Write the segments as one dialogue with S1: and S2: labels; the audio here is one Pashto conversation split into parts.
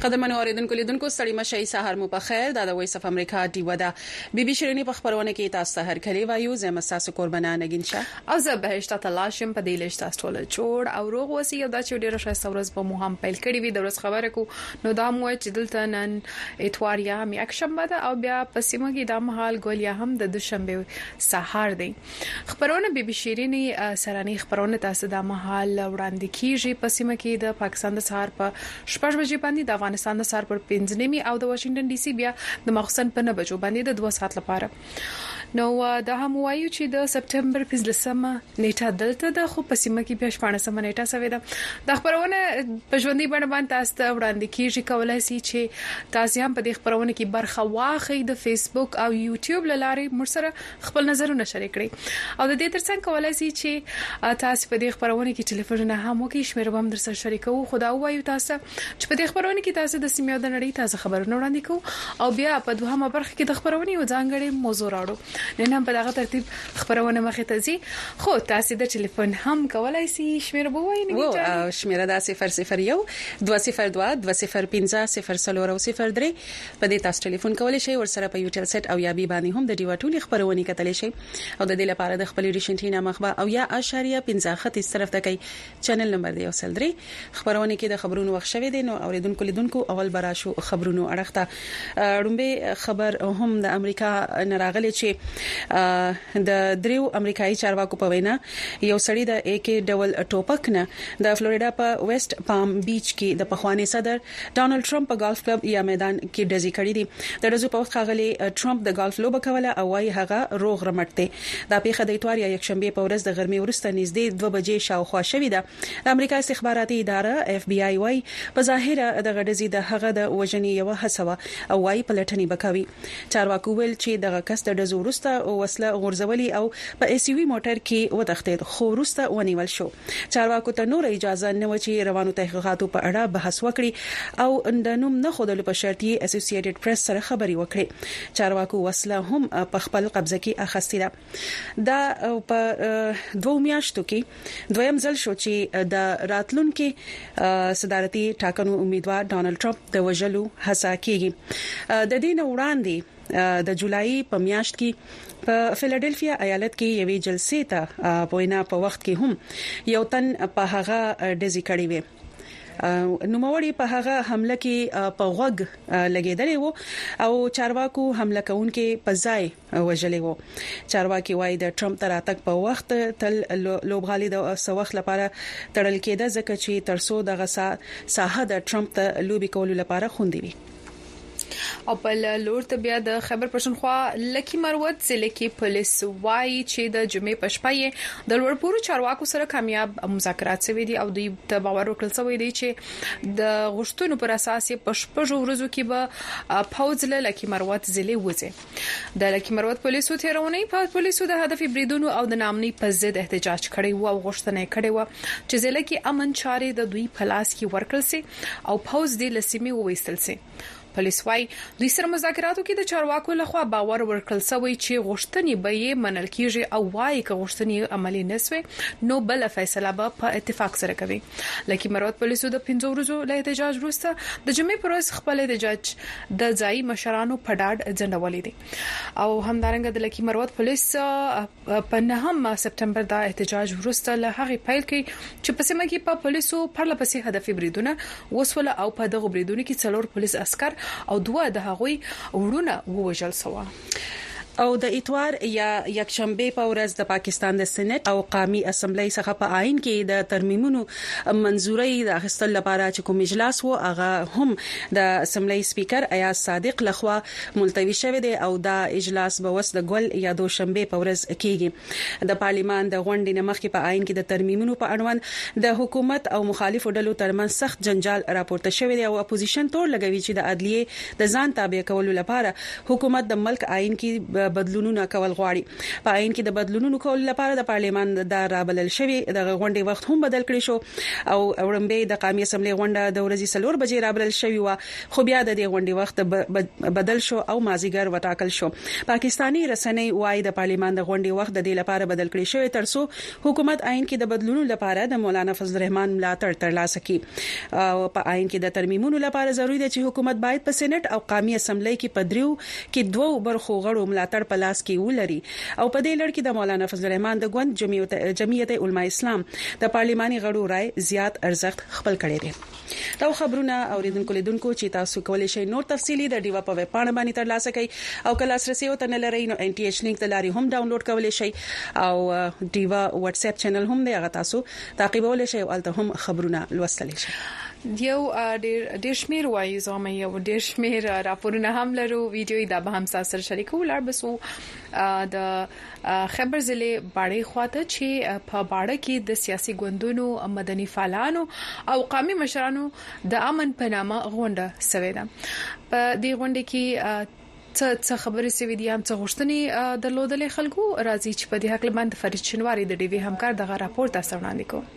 S1: قدمنو اوریدونکو لیدونکو ستړي مشي سحر مو په خیر دا د وایس اف امریکا دی ودا بي بي شيريني په خبرونه کې تاسو هر کلی وایو زم تاسو قربانه نگینشه
S2: او زه بهشت تلاشم په دې لښت تاسو ټول جوړ او روغ وسی او دا چې ډیره ښه ورځ په مو هم پیل کړی وي د ورځ خبره کو نو دا مو چې دلته نن اتواریا هم یک شنبه ده او بیا په سیمه کې د مهال ګولیا هم د دوشنبه سحر دی خبرونه بي بي شيريني سراني خبرونه تاسو د مهال وړاندې کیږي په سیمه کې د پاکستان د سحر په شپږ بجې باندې د افغانستان د سحر پر 5 نیمه او د واشنگټن ډي سي بیا د مخصن په 9 بجو باندې د 2 ساعت لپاره نو دا هم وایو چې د سپټمبر 15مه نیټه دلته د خو په سیمه کې بیا 14مه نیټه سوي ده د خبرونه په ژوندۍ باندې تاسو ته وړاندې کیږي کولای شي چې تاسو هم په دې خبرونه کې برخه واخلئ د فیسبوک او یوټیوب لارې مرسره خپل نظرونه شریک کړئ او د دې ترڅنګ کولای شي چې تاسو په دې خبرونه کې ټلیفون هم وکړئ شمیر به هم در سره شریکو خدا وایو تاسو چې په دې خبرونه کې تاسو د سیمې د نړۍ تاسو خبرونه وړاندې کوو او بیا په دوهمه برخه کې د خبرونه یو ځانګړي موضوع راوړو نن هم په دغه ترتیب خبرونه مخې ته ځي خو تاسو د ټلیفون هم کولای شئ شمیر به وایي
S1: نه شمیر دا 001 202 205 003 په دې تاسو ټلیفون کولای شئ ورسره په یوټیل سیټ او یا بي باندې هم د ډیوا ټولي خبرونه کتلی شئ او د دې لپاره د خپل ریشنټینا مخبه او یا اشاریه 15 طرف ته کوي چینل نمبر دی وسل درې خبرونه کې د خبرونو وخت شوي دي نو اوریدونکو لیدونکو اول براشو خبرونو اړخته رومبه خبر هم د امریکا نراغلي چې د دریو امریکایي چارواکو په وینا یو سړی د AK ډبل ټوپک نه د فلوریدا په ویسټ پام بیچ کې د پخوانی صدر ډانلډ ټرمپ په گالف کلب یا میدان کې ډزې کړې دي د رزو په وخت غلي ټرمپ د گالف لوبه کوله او وايي هغه روغ رمټته د پیښه د اتوار یا یک شنبه په ورځ د غرمې ورسته نږدې 2 بجې شاوخوا شوې ده د امریکا استخباراتي اداره FBI وايي په ظاهره د غډزي د هغه د وژنې یو حسوه او وايي پلټنې وکوي چارواکو ویل چې دغه کس د ډزو ورسته وسله غورځولي او په SUV موټر کې وتښتید خو ورسته ونیول شو چارواکو ته نور اجازه نه و چې روانو تحقیقاتو په اړه بحث وکړي او د نوم نه خودلو په شرط یې اسوسییټډ پریس سره خبري وکړي چارواکو وسله هم په خپل قبضه کې اخیستې ده دا په 2 میاشتو کې دویم ځل شو چې د راتلونکو صدارتي ټاکنو امیدوار ډانلډ ټرمپ د وژلو هڅه کوي د دې نه وړاندې د جولای په میاشت کې په فیلادلفیا ایالت کې یوې جلسې ته پوینا په وخت کې هم یو تن په هغه ډزې کړې وي نوموړي په هغه حمله کې په غوږ لګیدلې وو او چارواکو حمله کوونکې په ځای وژلې وو چارواکي وايي د ټرمپ تراتک په وخت تل لوبغالي د سوخ لپاره تړل کېده ځکه چې ترسو دغه ساحه د ټرمپ ته لوبي کولو لپاره خوندي وي
S2: او په لور ته بیا د خبر پښتونخوا لکی مروت ضلع کې پولیس وايي چې د جمعې په شپه یې د لوړپوړو چارواکو سره کامیاب مذاکرات شوي دي او دوی ته باور ورکړل شوی دی چې د غوښتنو پر اساس په شپږ ورځو کې به پوز له لکی مروت ضلع وځي د لکی مروت پولیسو تیرونی په پولیسو د هدف بریدونو او د نامني په ضد احتجاج کړی وو او غوښتنه کړې وو چې ضلع کې امن چارې د دوی په لاس کې ورکړل شي او پوز د لسیمه وویستل شي پولیس وايي دوی سره مذاکراتو کې د چارواکو لخوا باور ورکړل شوی چې غوښتنې به یې منل کیږي او وايي چې غوښتنې عملي نسوي نو بل فیصله به په اتفاق سره کوي لکه مراد پولیسو د 15 ورځو له احتجاج وروسته د جمعې پر ورځ خپل احتجاج د ځای مشرانو په ډاډ ځنډولې دي او همدارنګه د لکه مراد پولیس په 9 سپټمبر د احتجاج وروسته له هغه پیل کې چې په سیمه کې په پولیسو پرلپسې هدف بریدونه وسوله او په دغه بریدونو کې څلور پولیس عسكر او دوه د هغوی ورونه ووجل سوا
S1: او د اتوار یا یک شنبه په ورځ د پاکستان د سېنات او قومي اسمبلی څخه په آئین کې د ترمیمونو منزوري د اخیستل لپاره چې کوم اجلاس وو هغه هم د اسمبلی سپیکر ایاز صادق لخوا ملتوي شوی دی او دا اجلاس به وس د ګل یا دوشنبه په ورځ کېږي د پارلیمان د غونډې نه مخکې په آئین کې د ترمیمونو په اړوند د حکومت او مخالفو ډلو ترمنځ سخت جنجال راپورته شوی دی او اپوزیشن تور لګوي چې د عدلیه د ځان تابع کولو لپاره حکومت د ملک آئین کې د بدلونونو کول غواړي په عین کې د بدلونونو کول لپاره د پارلیمان د رابلل شوی د غونډې وخت هم بدل کړی شو او وړاندې د قومي اسمبلی غونډه د ورځې 4 بجې رابلل شوی و خو بیا د دې غونډې وخت بدل شو او مازیګر وټاکل شو پاکستانی رسنۍ وايي د پارلیمان د غونډې وخت د دې لپاره بدل کړی شوی ترڅو حکومت عین کې د بدلونونو لپاره د مولانا فضل الرحمن ملاتړ ترلاسه کړي او په عین کې د ترمیمونو لپاره ضروری دی چې حکومت باید په سېنات او قومي اسمبلی کې پدریو کې دوه برخو غړو ملاتړ په لاس کې ولري او په دې لړ کې د مولانا فضل الرحمن د ګوند جمعیت علماء اسلام د پارلیماني غړو رائے زیات ارزښت خپل کړی دی دا خبرونه اوریدونکو لیدونکو چې تاسو کولی شئ نور تفصيلي د ډیوا په ویب پاڼه باندې ترلاسه کړئ او کله لاسرسي وته نه لرئ نو ان ټي ایچ لینک تلاري هم ډاونلوډ کولی شئ او ډیوا واتس اپ چینل هم دی هغه تاسو تعقیبولی شئ او الته هم خبرونه لوستلی شئ
S2: یو ډیر شمیر وایي زما یو ډیر شمیر راپورونه هم لرو ویډیو دا به هم سره شریکو لاربسو د خیبر ضلع باړې خواته چې په باړه کې د سیاسي ګوندونو مدني فعالانو او قومي مشرانو د امن په نامه غونډه سوي ده په دې غونډه کې څه خبرې سوي دي هم څه غوښتنې درلودلې خلکو راځي چې په دې حق باندې فرید شنواری د ډي وی همکار دغه راپور تاسو وړاندې کوم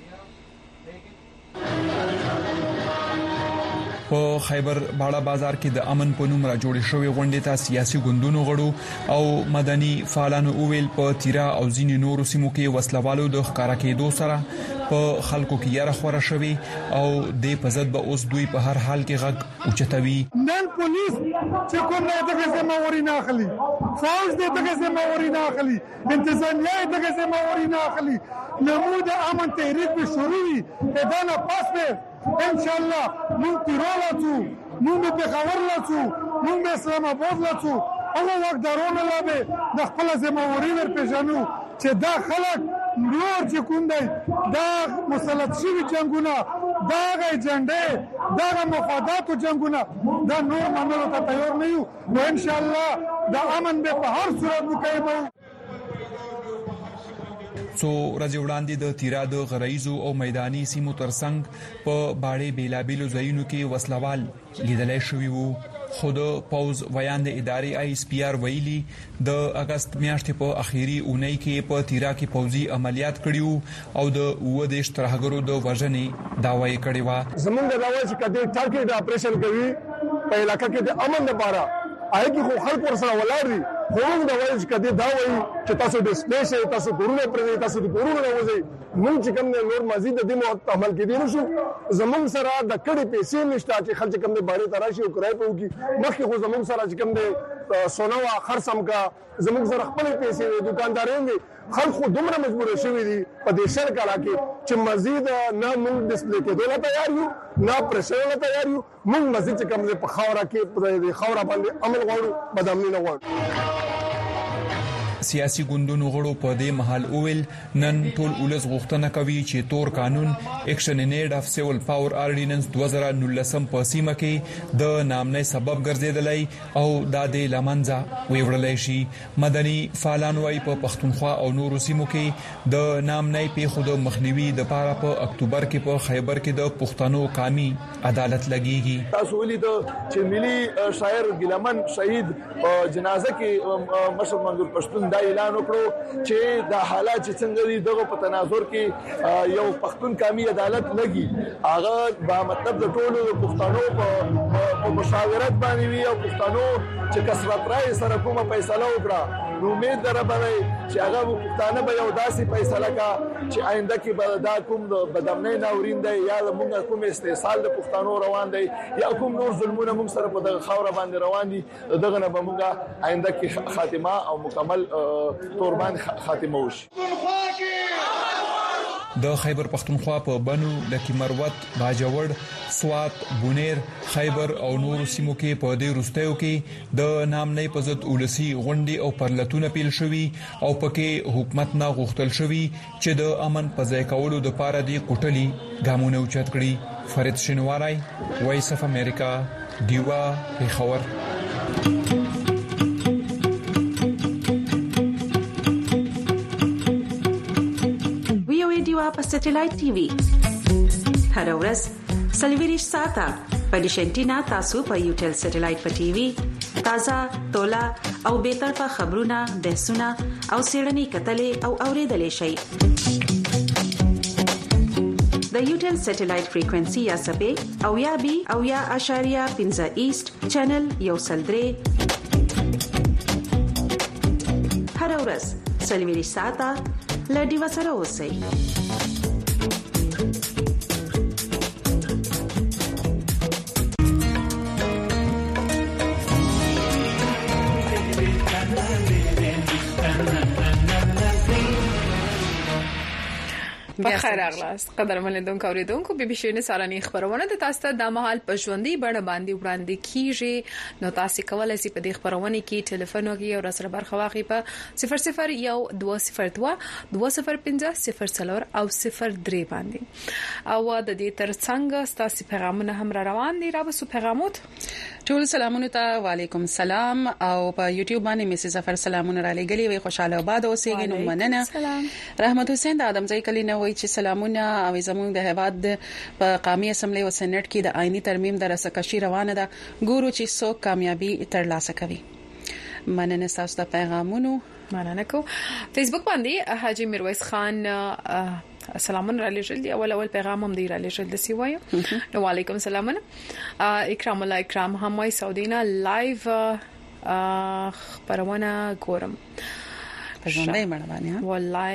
S3: په خیبر باړه بازار کې د امن په نوم را جوړ شوی غونډې ته سیاسي ګوندونو غړو او مدني فعالانو اویل په تیرا او ځینې نورو سیمو کې وسلوالو د ښکارا کېدو سره په خلکو کې یاره خوره شوی او د پزد به اوس دوی په هر حال کې غږ اوچتوي
S4: نن پولیس چې کوم نه دغه زمواري نه اخلي فوج دغه زمواري نه اخلي انتظامیه دغه زمواري نه اخلي نمود امن تحریک به شروعي دا نه پاس به ان شاء الله مونږ تیرول څو مونږ به خبر لاسو مونږ اسلام آباد لاسو هغه وخت درونه لا به د خپل زمواري ور پېژنو چې دا خلک نور چې کوم دی دا مسلط شوی جنگونه دا ایجنډه دا مفادات جنگونه دا نور منلو ته تیار نه یو نو ان شاء الله دا امن به په هر صورت مکمل
S3: څو ورځې وړاندې د تیرا د غرایزو او میداني سیمو ترڅنګ په باړې بیلابیلو ځایونو کې وسلوال لیدلای شوی وو خود پاوز ویاند ادارې آی اس پی آر ویلي د اگست میاشتې په اخیری اونۍ کې په تیرا کې پوزي عملیات کړیو او د ودیش ترهګرو د وژنې داوای کړی و
S4: زمونږ د داوای چې کده ټارګټ اپریشن کوي په علاقې کې د امن لپاره آی کی خو خلک ورسره ولاړ دي خو دا وایي چې کده دا وایي چې تاسو د سپیشل تاسو کورونه پرې تاسو د کورونه راوځي موږ چې کوم نور مزید د دې عمل کې دي نشو زمونږ سره د کډې پیسې نشته چې خلک کوم د باندې تراشي او کرای په وکی مخکې خو زمونږ سره چې کوم د سونا وا خرڅم کا زمونږ سره خپل پیسې دکانداران دي خلک دومره مجبور شوي دي په دې شر کلا کې چې مزید نه موږ ډسپلی کې دوه تیار یو نه پرشن تیار یو موږ مزید چې کوم په خاورا کې په خاورا باندې عمل غواړو بدامنی نه غواړو
S3: سیاسي ګوندونو غړو په دې محل اویل نن ټول ولز غوښتنه کوي چې تور قانون اکشن ان ایډ اف سیول پاور آرډیننس 2019 په سیمه کې د نامنې سبب ګرځیدلای او د دې لمنځه ویوړلای شي مدني فعالان وايي په پښتونخوا او نورو سیمو کې د نامنې په خود مخنیوي د پاره په اکتوبر کې په خیبر کې د پښتنو قومي عدالت لګيږي
S5: تاسو ولې د چې ملي شاعر ګلمن شهید جنازه کې مشر منظور پښتون دا اعلان وکړو چې د حالات چې څنګه دي دغه په تناظر کې یو پښتون قومي عدالت لګي هغه با مطلب د ټولو پښتنو په مشاورت باندې وي او پښتنو چې کثرت راي سره کومه فیصله وکړه نو امید دربه چې هغه پښتانه به یو داسې فیصله کا چې آینده کې به دا کوم بدامنۍ ناورین دی یا موږ کوم استحصال د پښتنو روان دی یا کوم نور ظلمونه موږ سره په دغه خاور باندې روان دي دغه نه به موږ آینده کې خاتمه او مکمل توربان خاتمه وشي
S3: د خیبر پختونخوا په بنو لکی مروت باجوړ سوات بونیر خیبر او نور سیمو کې په دې روستیو کې د نامنۍ په ضد اولسي غونډې او پرلتونه پیل شوي او پکې حکومت نه غوښتل شوي چې د امن په ځای کولو د پاره دی کوټلي ګامونه اوچت کړي فرید شنواری وایس اف امریکا دیوا پیښور
S6: په سټلایټ ټي وي هر ورځ سلویریش ساته په ډیش انټینا تاسو په یوټل سټلایټ په ټي وي
S1: تازه، تولا او بی‌طرفه خبرونه، بحثونه او څېړنې کتلې او اوریدلې شئ. د یوټل سټلایټ فریکوئنسي یا سبې او یا بي او یا اشاریه 15 ایست چینل یو سلدري هر ورځ سلوي ساعته لډي وسره اوسئ.
S2: بخیر اغلاس قدرمن لیدونکو اوریدونکو بي بي سي نساراني خبرونه د تاسو ته د محل پښوندي بڼه باندې وړاندې کیږي. نو تاسو کولای شئ په دې خبرونه کې ټلیفون وکړئ او سره برخه واخلئ په 001202 205 او 03 باندې. او د دې ترڅنګ تاسو پیغامونه هم روان دي. را وسو پیغامات
S1: ټول سلامونه ته وعلیکم السلام. او په یوټیوب باندې میسي ظفر سلامونه را لګلي وي. خوشاله آباد اوسئ. نو مننه. رحمت حسین د ادمځای کلینه وایي چې سلامونه او زموږ د هواد په قومي اسمبلی او سېنات کې د آئینی ترمیم د رسکشي روانه ده. ګورو چې څوک کامیابی ترلاسه کوي. مننه تاسو ته پیغامونو
S2: مننه کو. فیسبوک باندې حاجی میرویس خان سلامونه را لېږل دي. اول پیغام هم دی را لېږل د سی وایو. نو وعلیکم سلامونه. اکرام الله اکرام هم وای سعودینا لایو خبرونه ګورم
S1: ژوندۍ باندې
S2: و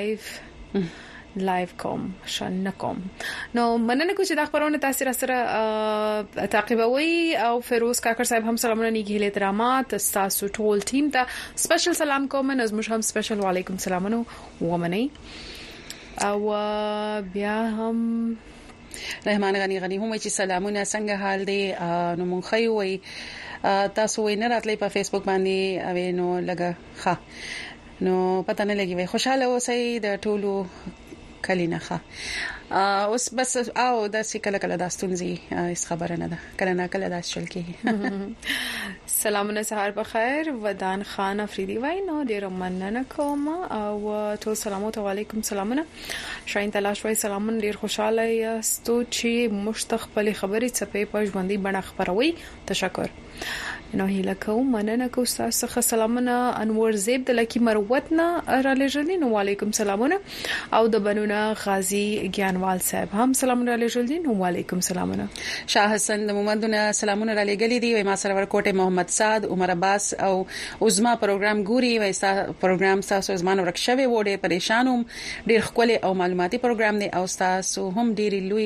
S2: لایو کوم شان کوم. نو مننه کو چې دا خبرونه تاسو سره تعقیبوي. او فیروز کاکر صاحب هم سلامونه نیږي له احترامات تاسو ټول ټیم ته سپیشل سلام کوم. نظم هم سپیشل وعلیکم سلامونه ومني. او بیا هم
S1: رحمان غنی هم چې سلامونه څنګه حال دی. نو مونږ خو وي تاسو وینه راتلې په فیسبوک باندې او نو لګه ښه نو پته نه لګي. خوشاله اوسئ د ټولو کلینه ښه. اوس بس او د سکه کله داستونزي اس خبره نه ده کله نه کله داس چل کی.
S2: سلامونه سحر بخیر. ودان خان افریدی وای نو ډیر مننه کوم. او ټول سلامات علیکم سلامونه. شاین تلاش وای سلامونه ډیر خوشاله یاستو چې مستقبل خبرې چپې په ژوندۍ بڼه خبروي. تشکر. نو هیله کوم مننه کو تاسو څخه سلامونه. انور زیب د لکی مروت نه را لېږل. نو وعلیکم سلامونه. او د بنونه غازی ګیانوال صاحب هم سلامونه را لېږل. نو وعلیکم سلامونه.
S1: شاه حسن د مومندونه سلامونه را لېږل دي. وای ما سره ورکوټه محمد صاد عمر عباس او عظما پروګرام ګوري. وای پروګرام تاسو زمانه ورکشوي وړه پریشانوم. ډیر خولي او معلوماتي پروګرام دی او تاسو هم ډیر لوی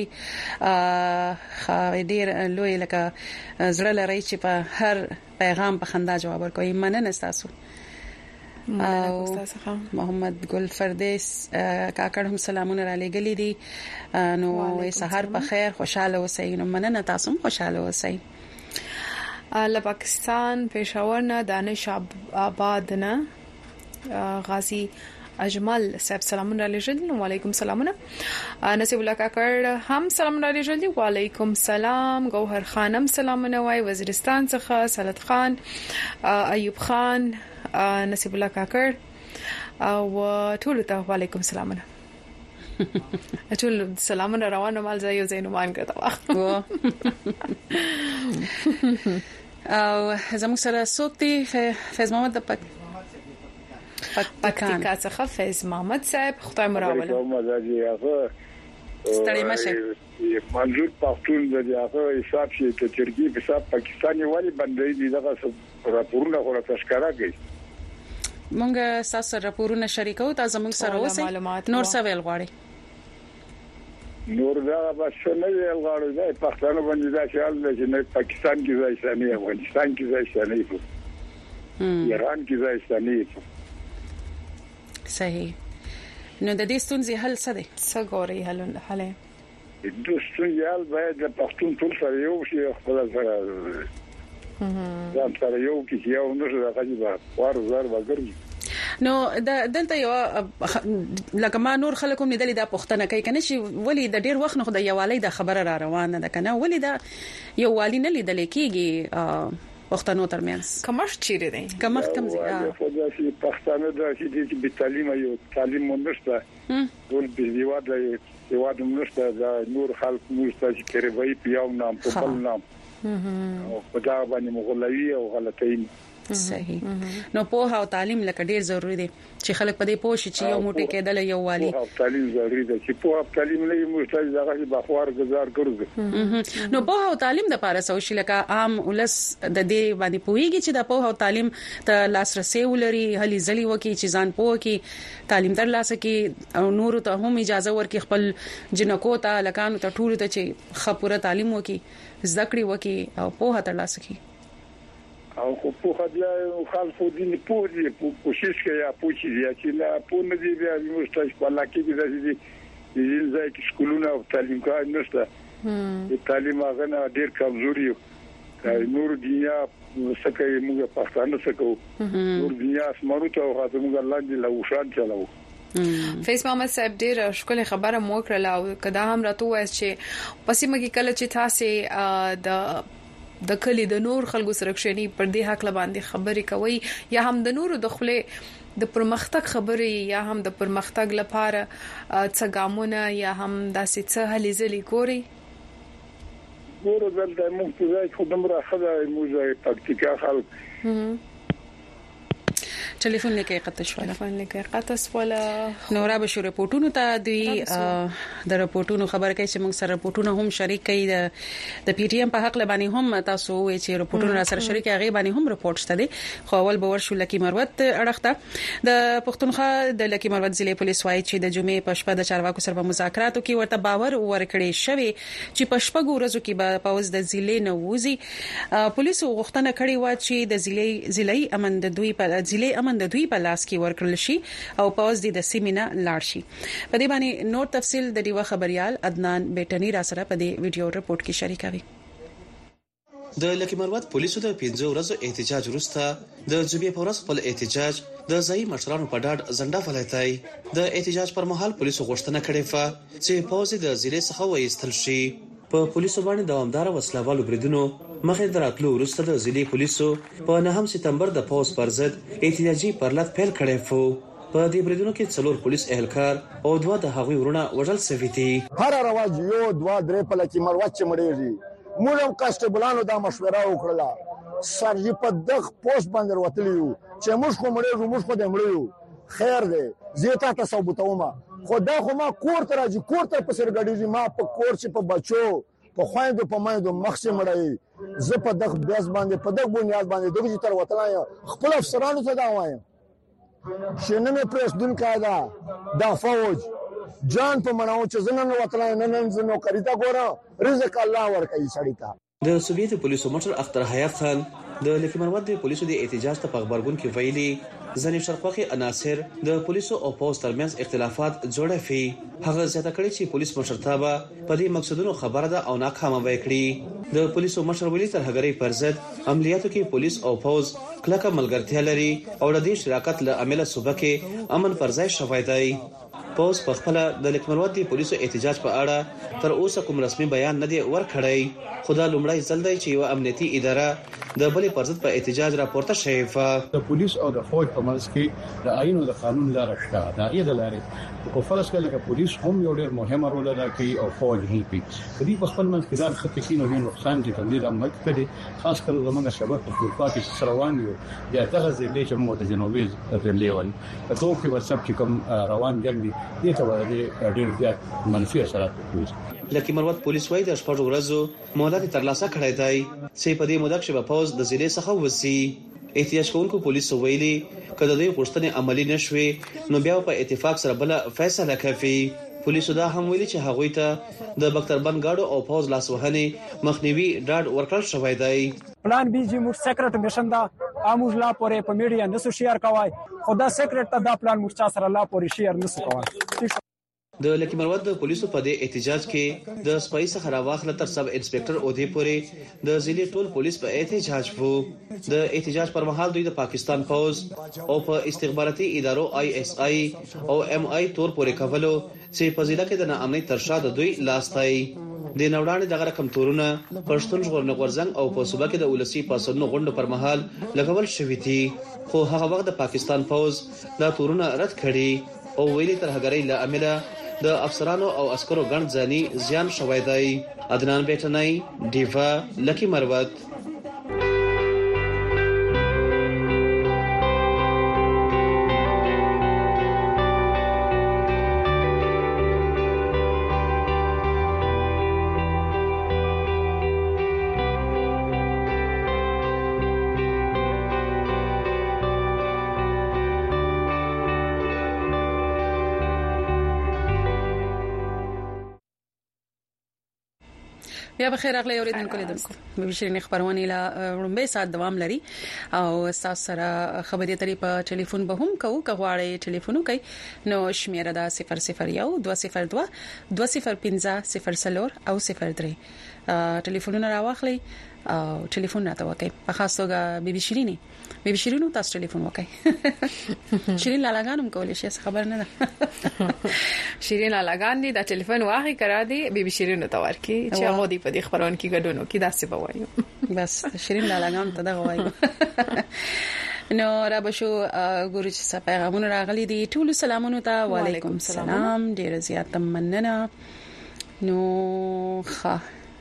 S1: ډیر لوی لکه زړه لري چې په هر پیغام په خندا جواب ورکوي. مننه تاسو. محمد ګل فردیس کاکړ هم سلامونه را لېږلي دي. نو سحر په خیر خوشاله اوسئ. نو مننه تاسو هم خوشاله اوسئ.
S2: له پاکستان پېښور نه دانش آباد نه غازی اجمل صاحب سلامونه را لېږل. نو وعلیکم سلامونه. نصیب الله کاکړ هم سلامونه را لېږل. وعلیکم سلام. گوهر خانم سلامونه وای وزیرستان څخه. سلط خان ایوب خان نصیب الله کاکړ او ټول ته وعلیکم سلامونه. ټول سلامونه روانه مال ځای زینو مان کړه.
S1: او زموږ سره څوک دی؟ فیض محمد د
S2: پکتیکا څخه فیض محمد صاحب خدای مراوله.
S1: ستړي مشه
S6: منظور پښتون د هغه حساب شي چې ترکی په حساب پاکستاني والی باندې دغه راپورونه خو تشکره کوي.
S1: مونږ تاسو راپورونه شریکو. تاسو موږ سره اوسئ. نور څه ویل غواړئ؟
S6: نور دا بس نه ویل غواړم. دا پښتانه باندې دا خیال چې نه پاکستان کې ځای شنه، افغانستان کې ځای شنه، ایران کې ځای شنه.
S1: صحیح. نو د دې ستونزې حل څه دی؟
S2: څه غوړي حل
S6: د ستونزې حل باید د پښتون ټول سره یو شي. خپل سره ځان سره یو کې یو نشو راځي به وارزار وګرځي.
S1: نو دلته یو لکه ما نور خلکو نه دلی دا پښتنه کوي کنه چې ولی د ډیر وخت نه خدای یوالي د خبره را روانه ده کنه ولی دا یو والی نه لیدل کیږي پښتنو ترمنځ. کمش چیرې دی؟ کمش کم زی
S6: چې پښتانه د چې به تعلیم یو تعلیم مونږه ټول په دیواد له دیواد مونږه د نور خلک مونږ ته چې کوي په یو نام په بل نام او په دا باندې مغلوي او غلطۍ
S1: صحیح نو په او تعلیم لکه ډیر ضروری دی چې خلک په دې پوه شي چې یو موټی کېدل یو والی
S6: او تعلیم ضروری دی چې په تعلیم نه موږ دغه بخوار گزار ګرځو
S1: نو په او تعلیم د پاره سوشي لکه عام ولس د دې باندې پوهیږي چې د په او تعلیم ته لاسرسي ولري هلي ځلي وکي چې ځان پوه کی تعلیم تر لاسه کی او نور ته هم اجازه ورکړي خپل جنکو ته لکانو ته ټول ته چې خپوره تعلیم وکي ذکر وکي او په تر لاسه کی
S6: او په خدای خلکو دین په دې کوشش کوي پوښي چې لا په نږدې بیا موږ ته په لکه کې د ځای کې سکولونه او تعلیم کار نشته د تعلیم هغه نه ډیر کمزوري نور دنیا سکه موږ پښتانه سکو نور دنیا اسمانو ته هغه موږ لاندې لوشان چلاو
S2: فیس محمد صاحب ډیر شکل خبره مو کړل او کدا هم راته وایي چې پسې مګي کله چې تاسو د کلی د نور خلکو سرکشنی پر دې حق باندې خبرې کوي یا هم د نور د خله د پرمختګ خبرې یا هم د پرمختګ لپاره څه ګامونه یا هم داسې څه هلې ځلې ګوري
S6: د موږ په ځای خو دمره خدای موږ پکتیکا خلک
S1: ټلیفون لیکي قطع شو
S2: ټلیفون لیکي قطع سواله
S1: نورا بشو رپورټونو ته دی د رپورټونو خبر کوي چې موږ سره رپورټونه هم شریک کړي د پی ټی ایم په حق لبانی هم تاسو وی چې رپورټونه را سره شریک هغه باندې هم رپورټ شته دي خو اول باور شو لکی مروت اړخته د پښتونخوا د لکی مروت ضلع پولیس وایي چې د جمعې په شپه د چارواکو سره په مذاکراتو کې ورته باور ورکړی شوی چې په شپږ ورځو کې به پاوز د ضلع نووزي پولیسو غوښتنه کړې و چې د ضلعي امن د دوی په ضلع امن د دوی په لاس کې ورکړل شي او پاوز د سیمینه لاړ شي په دې باندې نور تفصیل د دیوه خبريال عدنان بیٹنی را سره په دې ویډیو رپورت کې شریکوي
S7: د لکی مروت پولیسو د 15 ورځو احتجاج وروسته د جمعې په ورځ خپل احتجاج د ځای مشرانو په ډاډ زنده فلایتای د احتجاج پر مهال پولیسو غوښتنه کړې و چې پاوز د ضلع څخه وایستل شي په پولیسو باندې دوامدار وسلوالو بریدونو مخې دراتلو وروسته د ضلع پولیسو په 9 سپتمبر د پاوز پر ضد احتجاجي پرلط پیل کړی و په دې بریدونو کې 4 پولیس اهلکار او 2 د هغوی ورونه وژل شوي دي
S4: هر رواج یو 2 درې په لکه مروت چې مړېږي موږ هم کانسټیبلانو دا مشوره وکړه سرجی په دغه پوسټ باندې وتلیو چې موږ خو موږ خو د مړیو خیر دی زیاته تاسو بوتومه خدا خو ما کور ته راځي کور ته په سرګړی ما په کور چې په بچو په خويندو په مایندو مخسه مړای زه په دغه بیاس باندې په دغه بنیاد باندې دغه تر وطن خپل افسرانو ته دا وایم شنه مې پرېږدون کاده دا فوج جان په مناو چې زنه وطن نن زنو کریدا ګوره رزق الله ورکړي سړی ته
S7: د سوویت پولیسو مشر اختر حیات خان د لکی مروت د پولیسو د احتجاج ته په خبرګون کې ویلي ځنې شرقوي عناصر د پولیسو او پولیس ترمنځ اختلافات جوړوي هغه زیاته کړی چې پولیس مشرتابه په دې مقصدونو خبره ده او ناکامه وکړي د پولیسو مشر ویلي تر هغې پر ضد عملیاتو کې پولیس او پوز کلکه ملګرتیا لري او د دې شراکت له عمله صوبه کې امن پر ځای شوی دی پوز په خپل د لکی مروت د پولیسو احتجاج په اړه تر اوسه کوم رسمي بیان نه دی ورکړی خدا لومړی ځل دی چې یو امنیتي اداره د بلې پر ضد په احتجاج راپورته شوی و
S8: د پولیس او د فوج په منځ کې د آئین او د قانون لار شته دا یې د لارې په فرض کې لکه پولیس هم یو ډېر مهمه رول ادا کوي او فوج هم کوي کدي په خپل منځ کې دا خطي کې نو نقصان دي تبدیل عمل کړي خاص کر زموږ شبکه په اروپا کې سروان یو یا دغه ځلې چې موږ د جنوبي ریلیون په توګه کې وسب چې کوم روان جنگ دي دې ته ډېر زیات منفي اثرات کوي
S7: لکی مروت پولیس وایي د شپږ ورځو مهلت ترلاسه کړی دی چې په دې موده کې به پوز د ضلع څخه وځي احتیاج کوونکو پولیس ویلي کله دوی غوښتنې عملی نشوي نو بیا په اتفاق سره بل فیصله کوي پولیسو دا هم ویلي چې هغوی ته د بختربند گاډو او پوز لاسوهنې مخنیوي ډاډ ورکړل شوی دی
S9: پلان بی جی موږ سیکرټ میشن دا اموږ لا پورې په میډیا نسو شیر کوي خدا سیکرټ ته دا پلان موږ سره لا پورې شیر نسو کوي
S7: د لکی مروت د پولیسو په دې احتجاج کې د سپای څخه راواخله تر سب انسپکټر عہده پورې د ضلع ټول پولیس په احتجاج وو د احتجاج پر مهال دوی د پاکستان فوج او په استخباراتي ادارو آی اس آی او ام آی تور پورې کولو چې په ضلع کې د ناامنۍ ترشا د دوی لاستای د نوړانې دغه رقم تورونه پښتون ژغورنې غورځنګ او په صوبه کې د ولسی پاسونو غونډو پر مهال لګول شوې دي خو هغه وخت د پاکستان فوج دا تورونه رد کړي او ویلي تر هغې له عمله د افسرانو او عسکرو ګڼ ځاني زیان شوی دی. عدنان بیٹنای، ډیوا، لکی مروت.
S1: بیا بخیر اغلی اوریدونکو لیدونکو مې شیرین خبرونه لا رومبه سات دوام لري او تاسو سره خبرې اترې په ټلیفون به هم کوو کغواړی ټلیفون کوي نو شمیره دا 001 202 205 او 03 ټلیفونونه راوخلي او ټلیفون راته وکي په خاص توګه بیبي شیرینو تاسو ټلیفون وکي شیرین لالاګانم کولې شي خبر نه ده
S2: شیرین لالاګان دي دا ټلیفون واخی کرا دي بیبي شیرینو ته ورکی چې هغه دی په دې خبرونه کې ګډونو کې داسې بوایو
S1: بس شیرین لالاګان ته دا وایو نو را بشو ګورو چې پیغامونه راغلي دي ټول سلامونه ته وعلیکم السلام ډیر زیات مننه نو ښه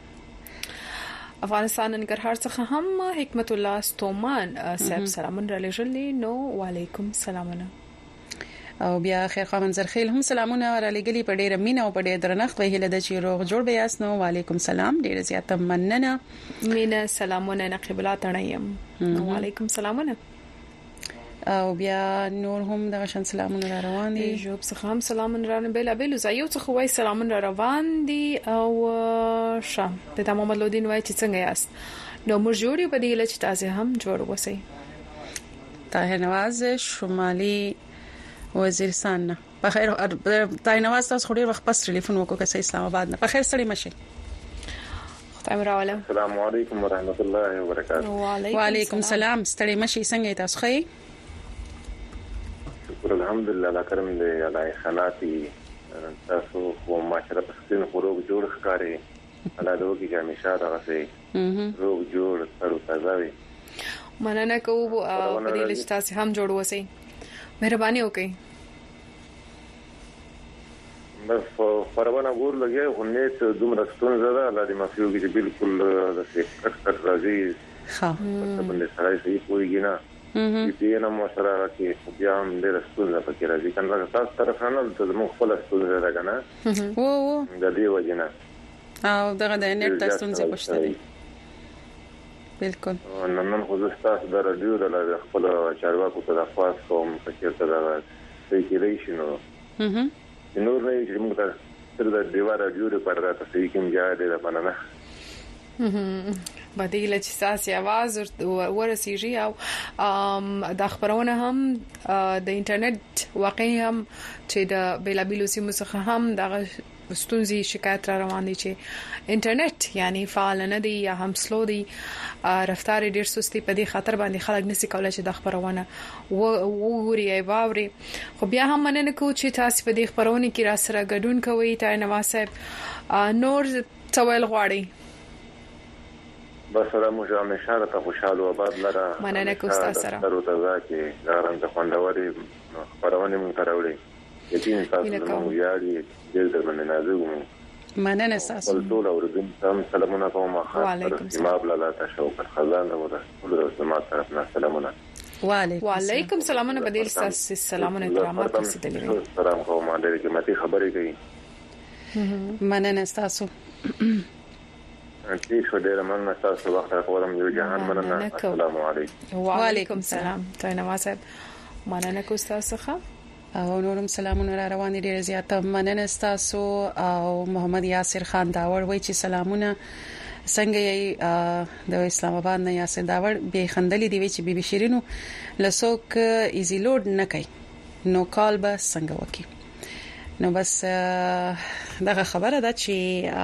S2: افغانستان ننګرهار څخه هم حکمت الله ستومان صاحب سلامونه را لېږلي نو وعلیکم سلامونه
S1: او بیا خیر خوا منظر خیل هم سلامونه را لېږلي په ډېر مینه او په ډېر درنښت ویل د چې روغ جوړ بیاس نو وعلیکم سلام ډېر زیات مننه
S2: مینه سلامونه نقیب الله تڼیم وعلیکم سلامونه
S1: او بیا نور هم د غشن سلامونه را روان دي
S2: جوب څخه هم سلامونه را بل زایو څخه وای سلامونه را روان دي او شام د محمد لودین وای چې څنګه یاست نو موږ جوړی په دې لچ تاسو هم جوړ وسی
S1: طاهر نواز شمالي وزیرستان په خیر طاهر نواز تاسو خوري وخت پس ټلیفون وکړو که اسلام آباد نه په خیر سړی مشه
S2: خدای راوله
S10: السلام علیکم ورحمت الله وبرکاته
S1: وعلیکم السلام ستړي مشه څنګه تاسو خی
S10: الحمدلله لا کرم دې الله خناتي تاسو خو ماشره په سین خروج جوړ ښکاري الله دې وکړي چې همیشه راغسي روغ جوړ ترو تازه
S2: مننه کوو په دې لچ تاسو هم جوړ وسی مهرباني وکړئ
S10: بس پرونه ګور لګي خو نه ته دومره ستونزه ده الله دې معفو کړي چې بالکل د کټ راځي
S1: ها
S10: په باندې سره یې کوي نه دې نه مو سره راکې بیا هم ډېر ستونزه پکې راځي کنه تاسو طرف نه ته مو خپل ستونزه ده کنه
S1: وو
S10: د دې وجنه
S1: او دغه د انټرنیټ د ستونزې پښته دي بالکل
S10: نن خو تاسو د رادیو د خپل چارواکو ته د خاص کوم چې ته دا سېکریشن نور نه چې موږ ته تر د دیوار رادیو لپاره راته سېکیم جاده ده پنه
S2: بدیله چې تاسو आवाज ورسیږي او د خبرونه هم د انټرنیټ واقعي هم چې د بیلابیلو سیمو څخه هم د ستونزې شکایت را روان دي چې انټرنیټ یعنی فعال نه دی یا هم سلو دی رفتار ډیر سستی په دې خاطر باندې خلک نسی کولای چې د خبرونه وګوري ای باوري خو بیا هم مننه کوم چې تاسو په دې خبرونه کې را سره ګډون کوئ تا نواز صاحب نور څویل غواړي
S10: بس را موږ همیشه ته خوشاله او آباد لره
S2: مننه کوم تاسو سره
S10: تر اوسه کې غواړم ته خوندوري خبرونه مونږ راوړي یقین تاسو مو یاري دې د مننازو
S1: مننه تاسو
S10: ټول اوردون تم سلامونه کوم خاص ما بل لا تشوق خزانه ودا ټول سمات طرفنا سلامونه
S2: وعلیکم سلامونه بدیل تاسو سلامونه احترامات تاسو دلې
S10: سلام کوم اندر کې متي خبرې کوي
S1: مننه تاسو
S10: انتي شو ډیر مننه تاسو وخت راکوم یو جهان مننه السلام علیکم
S2: وعلیکم السلام ته نواز صاحب مننه کو تاسو ښه
S1: او نورم سلامونه را روان دي ډیر زیات مننه تاسو او محمد یاسر خان داور وای چې سلامونه څنګه یې د اسلام آباد نه یاسر داور به خندلې دی چې بیبي شیرینو لسوک ایزی لود نه کوي نو کال به څنګه وکي نو بس دغه خبره ده چې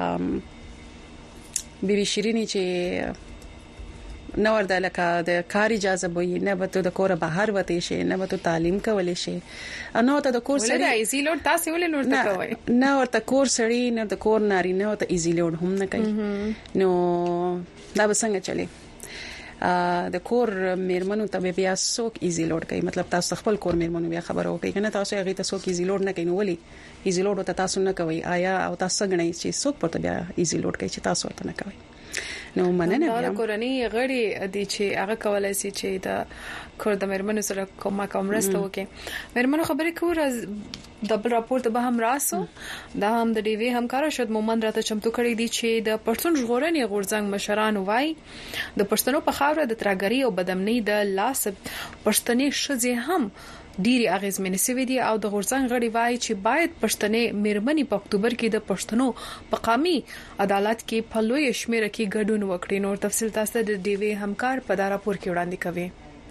S1: بیبي شیرینی چې نو ورته لکه د کار اجازه وي نه به ته د کور بهر وته شي نه به ته تعلیم کولې شي نو ته د کور سړی
S2: ولې ایزی لود تاسو ولې لود کوي
S1: نه ورته کور سړی نه د کور ناری نه ته ایزی لود هم نه کوي نو دا به څنګه چلی د کور میرمنو ته بیا څوک ایزي لوډ کوي مطلب تاسو خپل کور میرمنو بیا خبرو کوي کنه تاسو هغه ته څوک ایزي لوډ نه کوي نو ولي ایزي لوډ ته تاسو نه کوي آیا او تاسو څنګه چې څوک پته بیا ایزي لوډ کوي چې تاسو ورته نه کوي نو مننه
S2: بیا کورنۍ غړي دي چې هغه کولای شي چې د کور د میرمنو سره کومه مرسته وکړي میرمنو خبرې کوي د بل راپور ته به هم راسو دا هم د ډي وی همکار شود مومن راته چمتو کړی دي چې د پښتون ژغورنې غورځنګ مشران وای د پښتنو په خاور د ترګری او بدمنۍ د لاس پښتنې شزه هم ډيري اغیزمنې سوي دي او د غورځنګ غړي وایي چې باید پښتنې میرمنې په اکتوبر کې د پښتنو په قومي عدالت کې په لوی شمیره کې ګډون وکړي نو تفصیل تاسو د ډي وی همکار په دا راپور کې وړاندې کوي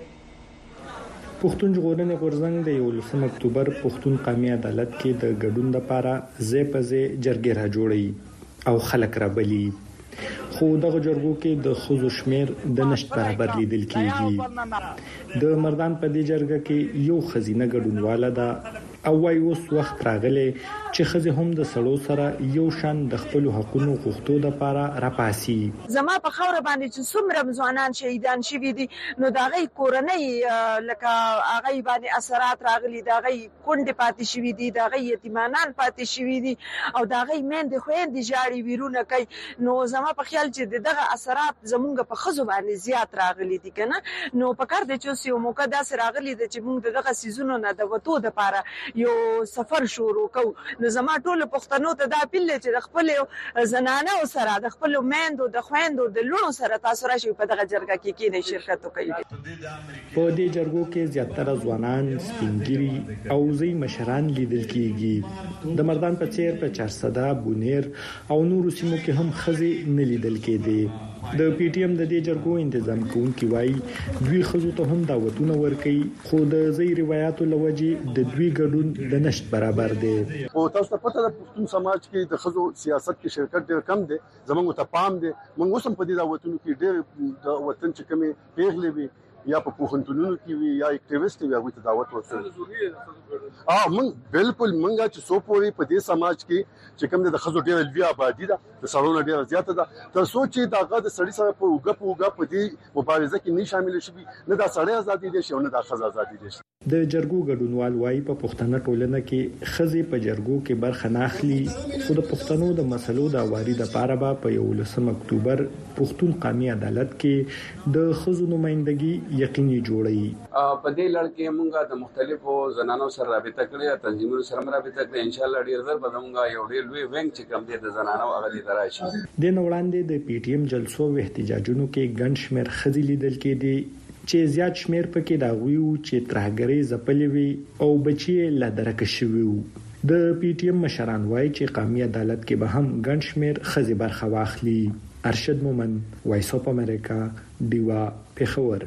S11: پښتون ژغورنې غورځنګ د 11 اکتوبر پښتون قومي عدالت کې د ګډون لپاره زیپزه جرګې را جوړي او خلک را بلی خو دغه جرګو کې د خزو شمیر د نشټ برابر لیدل کیږي د مردان په دې جرګه کې یو خزینه ګډونواله ده او وايي اوس وخت راغلی چې خزه هم د سړو سره یو شان د خپل حقوقو غوښتو لپاره راپاسي
S12: زما په خوره باندې چې څومره ځوانان شهیدان شوي دي نو دا غي کورنۍ لکه هغه باندې اثرات راغلي دا غي کونډې پاتې شوي دي دا غي یتیمانان پاتې شوي دي او دا غي مېندې خويندې جاړي ویرونه کوي نو زما په خیال چې دغه اثرات زمونږ په خزو باندې زیات راغلي دي کنه نو په کار د چې یو موقع داسې راغلي د چې موږ دغه سيزونو نه د وټو د لپاره یو سفر شروع کو نو زما ټول پښتنو ته دا اپیل چې د خپل زنانه سره د خپل میندو د خويندو د لونو سره تاسو راشي په دغه جرګه کې کېنه شرکت وکړي
S11: په دې جرګو کې زیاتره ځوانان سپینګری او ځي مشران لیدل کېږي د مردان په چیر په چارسده بونیر او نورو سیمو کې هم خزي نه لیدل کېدي د پی ټی ایم د دې جرګو تنظیم کوونکي وایي دوی خزو ته هم دعوتونه ورکړي خو د زی روایتو لوجې د دوی ګډون د نشټ برابر دی
S13: او تاسو ته پته ده پښتون سماج کې د خزو سیاست کې شرکت ډېر کم دی زموږ ته پام دی موږ اوس هم په دې دعوتونو کې ډېر د وطن چې کومه پیغلې وي یا په پوهنتونونو کې وي یا اکټیویسټ وي هغه ته دعوت ورکړي موږ بالکل موږ چې سو پوري په دې سماج کې چې کوم د خزو ډېر لوی آبادی ده د سړونو ډېر زیاته ده تر سوچي داغه د سړی سره په وګه په دې مبارزه کې نه شامل شي نه دا سړی ازادي دي شي نه دا خزه ازادي دي
S11: د جرګو ګډونوال وایي په پښتنه ټولنه کې خزي په جرګو کې برخه ناخلي خو د پښتنو د مسلو د اواري د پاره به په 11 اکتوبر پښتون قومي عدالت کې د خزو نمائندګي یقیني جوړي
S14: په دې لړ کې مونږه د مختلفو زنانو سره رابطه کړې تنظیمونو سره رابطه کړې ان شاء الله ډیر زر به مونږه یو ډیر لوی وینګ چې کوم دي د زنانو هغه دي راشي
S11: د نوړاندې د پی ټی ایم جلسو او احتجاجونو کې ګڼ شمېر خزي لیدل کېدي چې زیات شمیر پکې دا غویو چې ترهګری زپلې وي او بچي لا درک شوی وو د پی ټی ایم مشران وایي چې قومي عدالت کې به هم ګڼ شمیر خزي برخه واخلي ارشد مومن وایس اف امریکا دیوا پیښور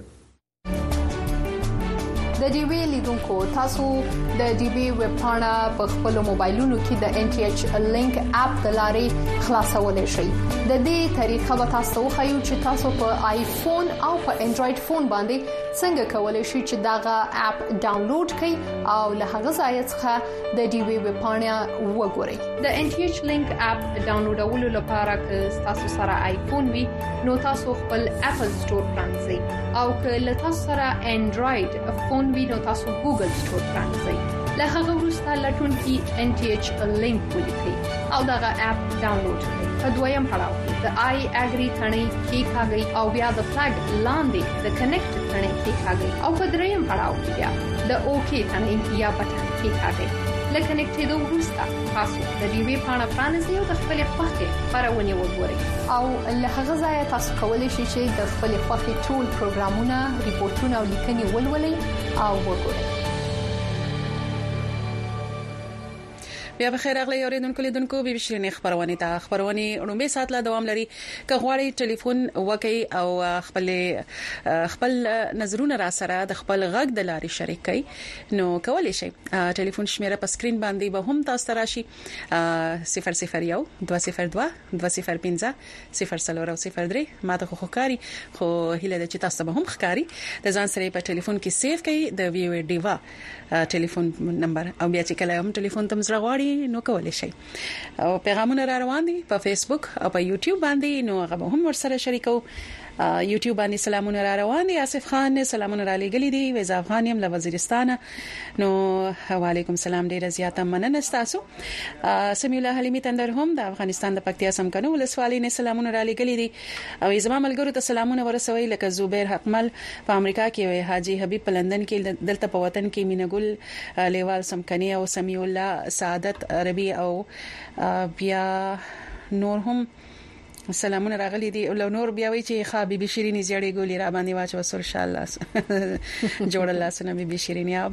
S2: د ډي وی لیدونکو تاسو د ډي وی ویب پاڼه په خپل موبایلونو کې د ان ټي ایچ لینک اپ د لارې خلاصولای شئ د دې طریقه به تاسو خو چې تاسو په آیفون او په انډراید فون باندې څنګه کولای شئ چې داغه اپ ډاونلوډ کړئ او له هغه ځای څخه د ډي وی ویب پاڼه وګورئ د ان ټي ایچ لینک اپ ډاونلوډولو لپاره که تاسو سره آیفون وي نو تاسو خپل اپل سٹور پرانځئ او که له تاسو سره انډراید فون وي نو تاسو ګوګل سٹور پرانځئ له هغه وروسته لټون کې ان ټي ایچ لینک ولیکئ او دغه اپ ډاونلوډ کړئ په دویم پړاو کې د آی اګری ثنې کې کاږي او بیا د فلګ لاندې د کنیکټ ثنې کې کاږي او په دریم پړاو کې بیا د اوکی ثنې یا بټن کې کاږي لکه کنیکټېدو وروسته تاسو د ډي وی پاڼه پرانیزئ او د خپل خوښې خبرونه وګورئ او له هغه ځای تاسو کولی شئ چې د خپل خوښې ټول پروګرامونه ریپورتونه او لیکنې ولولئ او وګورئ
S1: بیا بخیر اغلی اوریدونکو لیدونکو بي بي شيرين خبرونه ته خبرونه رومبه سات لا دوام لري که غواړئ ټلیفون وکي او خپل نظرونه را سره د خپل غږ د لارې شریک کړئ نو کولای شئ ټلیفون شمیره په سکرین باندې به هم تاسو راشي 001 202 205 003 ماته خو ښکاری خو هله د چې تاسو به هم ښکاری د ځان سره په ټلیفون کې سیو کړئ د وی وی ډیوا ټلیفون نمبر او بیا چې کله هم ټلیفون تم زړه نو کولای شئ او پیغامونه را روان دي په فیسبوک او په یوټیوب باندې نو هغه هم ورسره شریکو یوټیوب باندې سلامونه را روان دي. آصف خان سلامونه را لګلې دي. وزا افغان يم له وزیرستان. نو وعلیکم سلام ډیر زیاته مننه تاسو. سمیع الله حلیمی تندر هم د افغانستان د پکتیا سمکنو ولسوالۍ نه سلامونه را لګلې دي او زما ملګرو ته سلامونه ورسوي لکه زبیر حقمل په امریکا کې وي، حاجی حبیب په لندن کې، دلته په وطن کې مینګل لیوال سمکنی او سمیع الله سعادت عربي او بیا نور هم سلامونه راغلي دي. او نور بیا وی چې ښا بيبي شيرينې زړې ګولې را باندې واچو ان شاء الله جوړ الله سره بيبي شيرينې